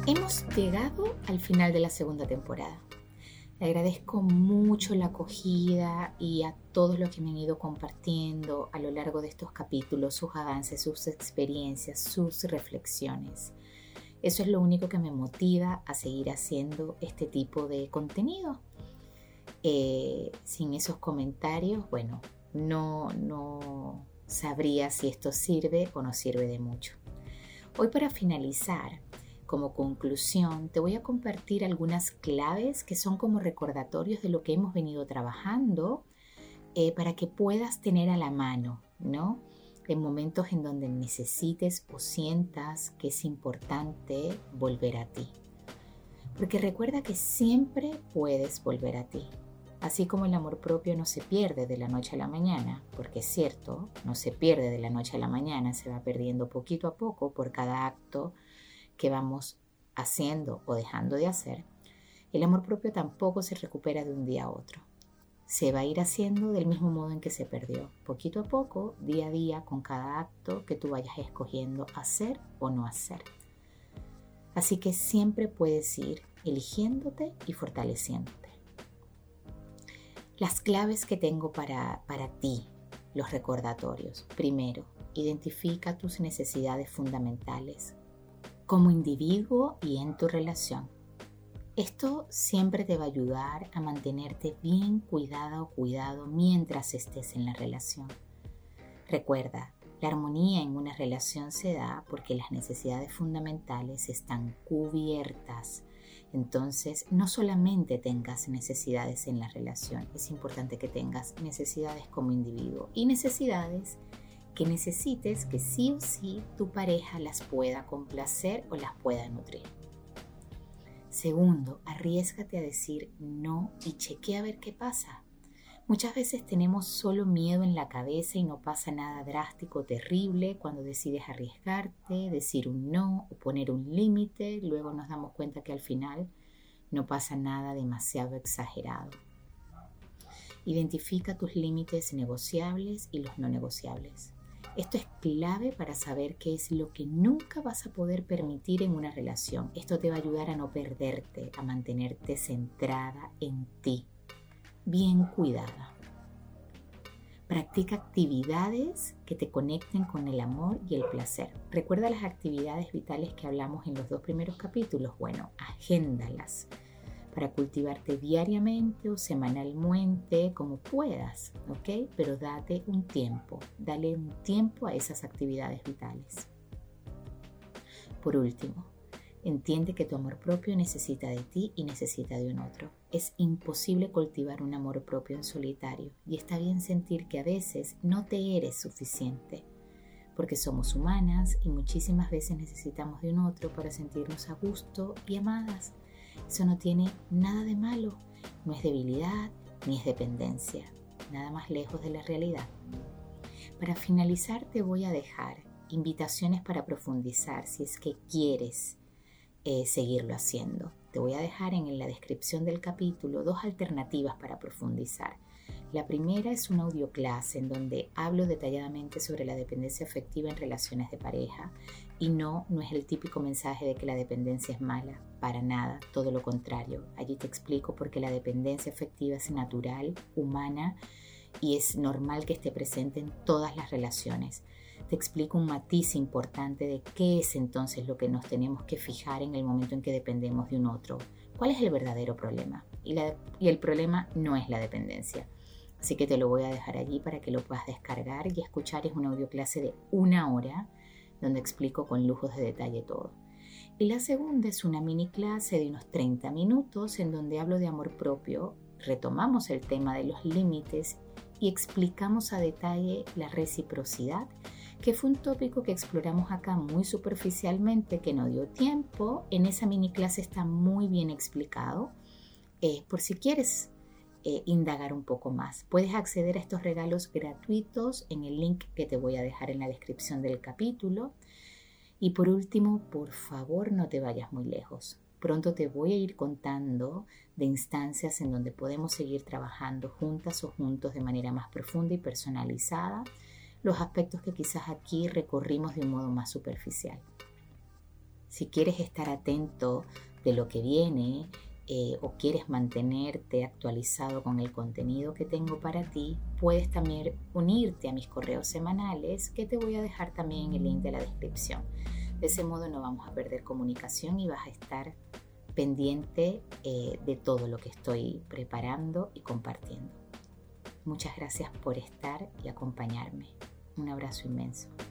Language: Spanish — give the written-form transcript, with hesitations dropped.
Hemos llegado al final de la segunda temporada. Le agradezco mucho la acogida y a todos los que me han ido compartiendo a lo largo de estos capítulos sus avances, sus experiencias, sus reflexiones. Eso es lo único que me motiva a seguir haciendo este tipo de contenido. Sin esos comentarios, no sabría si esto sirve o no sirve de mucho. Hoy, para finalizar, como conclusión, te voy a compartir algunas claves que son como recordatorios de lo que hemos venido trabajando para que puedas tener a la mano, ¿no? En momentos en donde necesites o sientas que es importante volver a ti. Porque recuerda que siempre puedes volver a ti. Así como el amor propio no se pierde de la noche a la mañana, porque es cierto, no se pierde de la noche a la mañana, se va perdiendo poquito a poco por cada acto que vamos haciendo o dejando de hacer. El amor propio tampoco se recupera de un día a otro. Se va a ir haciendo del mismo modo en que se perdió, poquito a poco, día a día, con cada acto que tú vayas escogiendo hacer o no hacer. Así que siempre puedes ir eligiéndote y fortaleciéndote. Las claves que tengo para ti, los recordatorios. Primero, identifica tus necesidades fundamentales como individuo y en tu relación. Esto siempre te va a ayudar a mantenerte bien cuidada o cuidado mientras estés en la relación. Recuerda, la armonía en una relación se da porque las necesidades fundamentales están cubiertas. Entonces, no solamente tengas necesidades en la relación, es importante que tengas necesidades como individuo y necesidades que necesites que sí o sí tu pareja las pueda complacer o las pueda nutrir. Segundo, arriésgate a decir no y chequea a ver qué pasa. Muchas veces tenemos solo miedo en la cabeza y no pasa nada drástico o terrible cuando decides arriesgarte, decir un no o poner un límite. Luego nos damos cuenta que al final no pasa nada demasiado exagerado. Identifica tus límites negociables y los no negociables. Esto es clave para saber qué es lo que nunca vas a poder permitir en una relación. Esto te va a ayudar a no perderte, a mantenerte centrada en ti, bien cuidada. Practica actividades que te conecten con el amor y el placer. Recuerda las actividades vitales que hablamos en los 2 primeros capítulos. Agéndalas para cultivarte diariamente o semanalmente, como puedas, ¿ok? Pero dale un tiempo a esas actividades vitales. Por último, entiende que tu amor propio necesita de ti y necesita de un otro. Es imposible cultivar un amor propio en solitario y está bien sentir que a veces no te eres suficiente, porque somos humanas y muchísimas veces necesitamos de un otro para sentirnos a gusto y amadas. Eso no tiene nada de malo, no es debilidad ni es dependencia, nada más lejos de la realidad. Para finalizar te voy a dejar invitaciones para profundizar si es que quieres seguirlo haciendo. Te voy a dejar en la descripción del capítulo 2 alternativas para profundizar. La primera es una audioclase en donde hablo detalladamente sobre la dependencia afectiva en relaciones de pareja y no es el típico mensaje de que la dependencia es mala, para nada, todo lo contrario. Allí te explico por qué la dependencia afectiva es natural, humana y es normal que esté presente en todas las relaciones. Te explico un matiz importante de qué es entonces lo que nos tenemos que fijar en el momento en que dependemos de un otro. ¿Cuál es el verdadero problema? Y el problema no es la dependencia. Así que te lo voy a dejar allí para que lo puedas descargar y escuchar. Es una audioclase de 1 hora donde explico con lujos de detalle todo. Y la segunda es una mini clase de unos 30 minutos en donde hablo de amor propio, retomamos el tema de los límites y explicamos a detalle la reciprocidad, que fue un tópico que exploramos acá muy superficialmente, que no dio tiempo. En esa mini clase está muy bien explicado. Por si quieres indagar un poco más, puedes acceder a estos regalos gratuitos en el link que te voy a dejar en la descripción del capítulo. Y por último, por favor, no te vayas muy lejos. Pronto te voy a ir contando de instancias en donde podemos seguir trabajando juntas o juntos de manera más profunda y personalizada los aspectos que quizás aquí recorrimos de un modo más superficial. Si quieres estar atento de lo que viene o quieres mantenerte actualizado con el contenido que tengo para ti, puedes también unirte a mis correos semanales, que te voy a dejar también en el link de la descripción. De ese modo no vamos a perder comunicación y vas a estar pendiente de todo lo que estoy preparando y compartiendo. Muchas gracias por estar y acompañarme. Un abrazo inmenso.